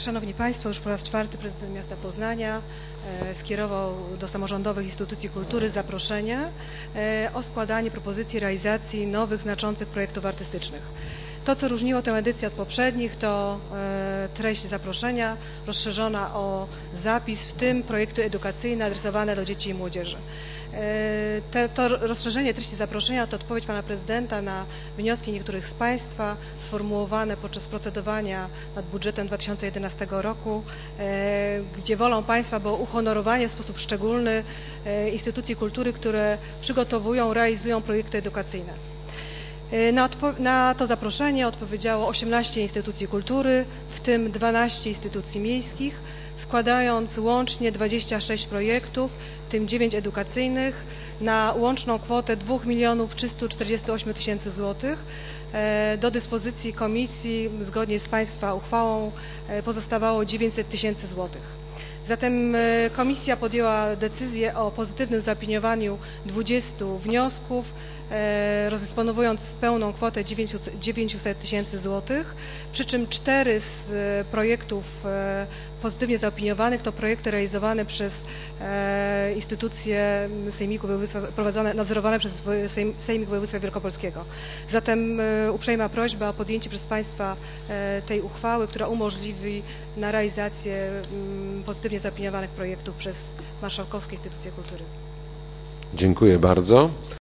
Szanowni Państwo, już po raz czwarty prezydent miasta Poznania skierował do samorządowych instytucji kultury zaproszenie o składanie propozycji realizacji nowych, znaczących projektów artystycznych. To, co różniło tę edycję od poprzednich, to treść zaproszenia rozszerzona o zapis, w tym projekty edukacyjne adresowane do dzieci i młodzieży. To rozszerzenie treści zaproszenia to odpowiedź Pana Prezydenta na wnioski niektórych z Państwa sformułowane podczas procedowania nad budżetem 2011 roku, gdzie wolą Państwa było uhonorowanie w sposób szczególny instytucji kultury, które przygotowują, realizują projekty edukacyjne. Na to zaproszenie odpowiedziało 18 instytucji kultury, w tym 12 instytucji miejskich, składając łącznie 26 projektów, w tym 9 edukacyjnych, na łączną kwotę 2 348 000 złotych. Do dyspozycji komisji, zgodnie z Państwa uchwałą, pozostawało 900 000 złotych. Zatem komisja podjęła decyzję o pozytywnym zaopiniowaniu 20 wniosków, rozdysponowując pełną kwotę 900 000 złotych, przy czym 4 z projektów pozytywnie zaopiniowanych to projekty realizowane przez instytucje Sejmiku Województwa, nadzorowane przez Sejmik Województwa Wielkopolskiego. Zatem uprzejma prośba o podjęcie przez Państwa tej uchwały, która umożliwi na realizację pozytywnie zaopiniowanych projektów przez marszałkowskie instytucje kultury. Dziękuję bardzo.